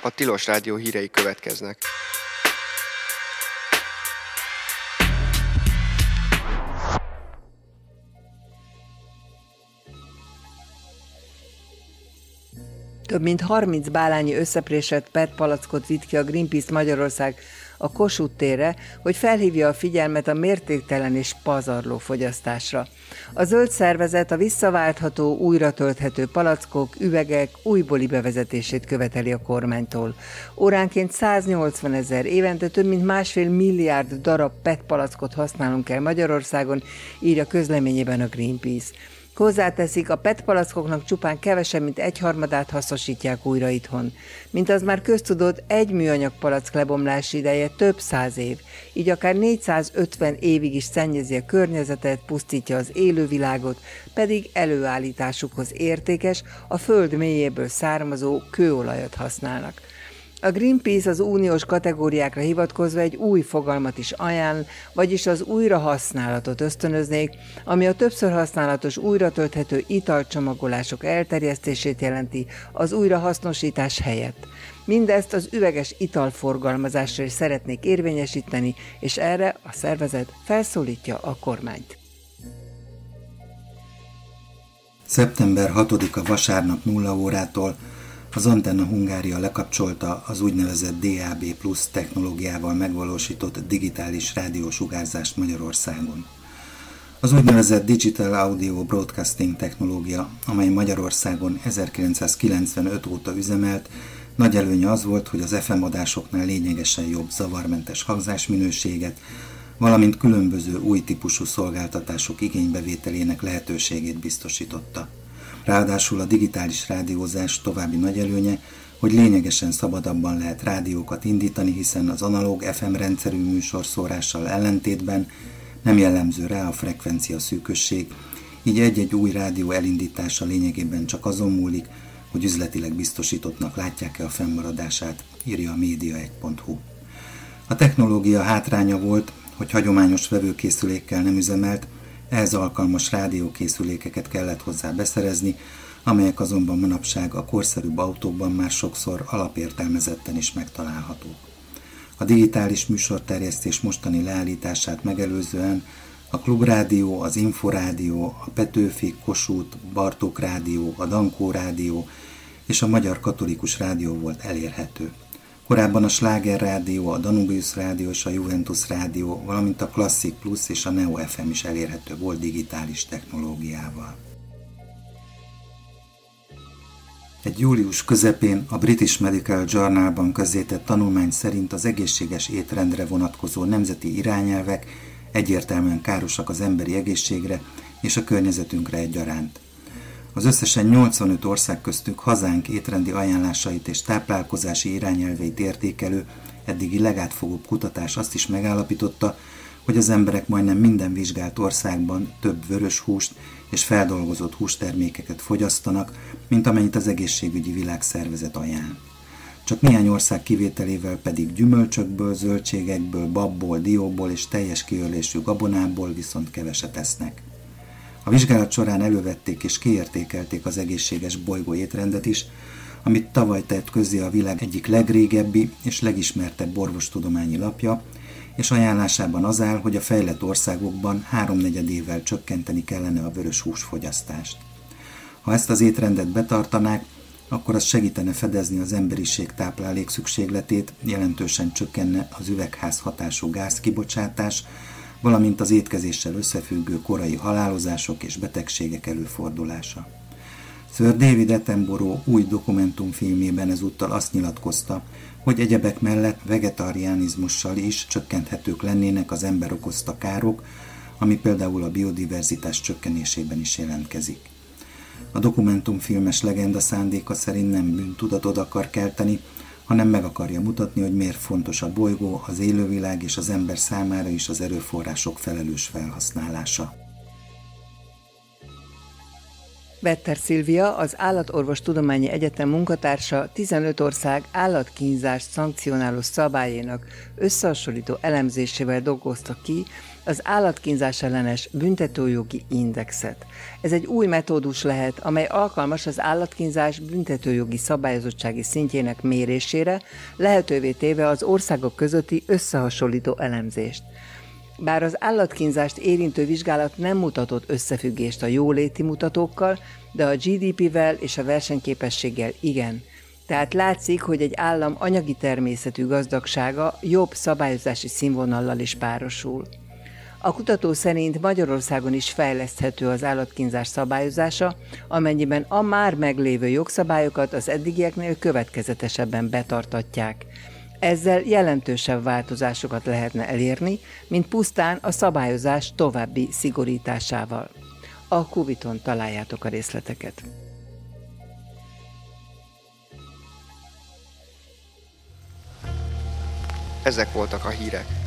A Tilos Rádió hírei következnek. Több mint 30 bálányi összeprésett PET palackot vitt ki a Greenpeace Magyarország a Kossuth térre, hogy felhívja a figyelmet a mértéktelen és pazarló fogyasztásra. A zöld szervezet a visszaváltható, újra tölthető palackok, üvegek újbóli bevezetését követeli a kormánytól. Óránként 180 000, évente több mint 1,5 milliárd darab PET palackot használunk el Magyarországon, írja közleményében a Greenpeace. Hozzáteszik, a PET palackoknak csupán kevesebb, mint 1/3 hasznosítják újra itthon. Mint az már köztudott, egy műanyag palack lebomlási ideje több 100 év, így akár 450 évig is szennyezi a környezetet, pusztítja az élővilágot, pedig előállításukhoz értékes, a föld mélyéből származó kőolajat használnak. A Greenpeace az uniós kategóriákra hivatkozva egy új fogalmat is ajánl, vagyis az újrahasználatot ösztönöznék, ami a többször használatos, újratölthető italcsomagolások elterjesztését jelenti az újrahasznosítás helyett. Mindezt az üveges italforgalmazásra is szeretnék érvényesíteni, és erre a szervezet felszólítja a kormányt. Szeptember 6-a vasárnap 0 órától az Antenna Hungária lekapcsolta az úgynevezett DAB+ technológiával megvalósított digitális rádiósugárzást Magyarországon. Az úgynevezett Digital Audio Broadcasting technológia, amely Magyarországon 1995 óta üzemelt, nagy előnye az volt, hogy az FM adásoknál lényegesen jobb zavarmentes hangzásminőséget, valamint különböző új típusú szolgáltatások igénybevételének lehetőségét biztosította. Ráadásul a digitális rádiózás további nagy előnye, hogy lényegesen szabadabban lehet rádiókat indítani, hiszen az analóg FM rendszerű műsorszórással ellentétben nem jellemző rá a frekvencia szűkösség, így egy-egy új rádió elindítása lényegében csak azon múlik, hogy üzletileg biztosítottnak látják-e a fennmaradását, írja a média1.hu. A technológia hátránya volt, hogy hagyományos vevőkészülékkel nem üzemelt, ehhez alkalmas rádiókészülékeket kellett hozzá beszerezni, amelyek azonban manapság a korszerűbb autókban már sokszor alapértelmezetten is megtalálhatók. A digitális műsorterjesztés mostani leállítását megelőzően a Klubrádió, az Inforádió, a Petőfi, Kossuth, Bartók Rádió, a Dankó Rádió és a Magyar Katolikus Rádió volt elérhető. Korábban a Sláger Rádió, a Danubius Rádió és a Juventus Rádió, valamint a Klasszik Plus és a Neo FM is elérhető volt digitális technológiával. Egy július közepén a British Medical Journalban közzétett tanulmány szerint az egészséges étrendre vonatkozó nemzeti irányelvek egyértelműen károsak az emberi egészségre és a környezetünkre egyaránt. Az összesen 85 ország köztük hazánk étrendi ajánlásait és táplálkozási irányelveit értékelő, eddigi legátfogóbb kutatás azt is megállapította, hogy az emberek majdnem minden vizsgált országban több vörös húst és feldolgozott hústermékeket fogyasztanak, mint amennyit az egészségügyi világszervezet ajánl. Csak néhány ország kivételével pedig gyümölcsökből, zöldségekből, babból, dióból és teljes kiörlésű gabonából viszont keveset esznek. A vizsgálat során elővették és kiértékelték az egészséges bolygó étrendet is, amit tavaly tett közzé a világ egyik legrégebbi és legismertebb orvostudományi lapja, és ajánlásában az áll, hogy a fejlett országokban 3/4 csökkenteni kellene a vörös húsfogyasztást. Ha ezt az étrendet betartanák, akkor az segítene fedezni az emberiség táplálék szükségletét, jelentősen csökkenne az üvegházhatású gázkibocsátás, valamint az étkezéssel összefüggő korai halálozások és betegségek előfordulása. Sir David Attenborough új dokumentumfilmjében ezúttal azt nyilatkozta, hogy egyebek mellett vegetariánizmussal is csökkenthetők lennének az ember okozta károk, ami például a biodiverzitás csökkenésében is jelentkezik. A dokumentumfilmes legenda szándéka szerint nem bűntudatot akar kelteni, hanem meg akarja mutatni, hogy miért fontos a bolygó, az élővilág és az ember számára is az erőforrások felelős felhasználása. Vetter Szilvia, az Állatorvostudományi Egyetem munkatársa 15 ország állatkínzást szankcionáló szabályainak összehasonlító elemzésével dolgozta ki az állatkínzás ellenes büntetőjogi indexet. Ez egy új metódus lehet, amely alkalmas az állatkínzás büntetőjogi szabályozottsági szintjének mérésére, lehetővé téve az országok közötti összehasonlító elemzést. Bár az állatkínzást érintő vizsgálat nem mutatott összefüggést a jóléti mutatókkal, de a GDP-vel és a versenyképességgel igen. Tehát látszik, hogy egy állam anyagi természetű gazdagsága jobb szabályozási színvonallal is párosul. A kutató szerint Magyarországon is fejleszthető az állatkínzás szabályozása, amennyiben a már meglévő jogszabályokat az eddigieknél következetesebben betartatják. Ezzel jelentősebb változásokat lehetne elérni, mint pusztán a szabályozás további szigorításával. A Kubiton találjátok a részleteket. Ezek voltak a hírek.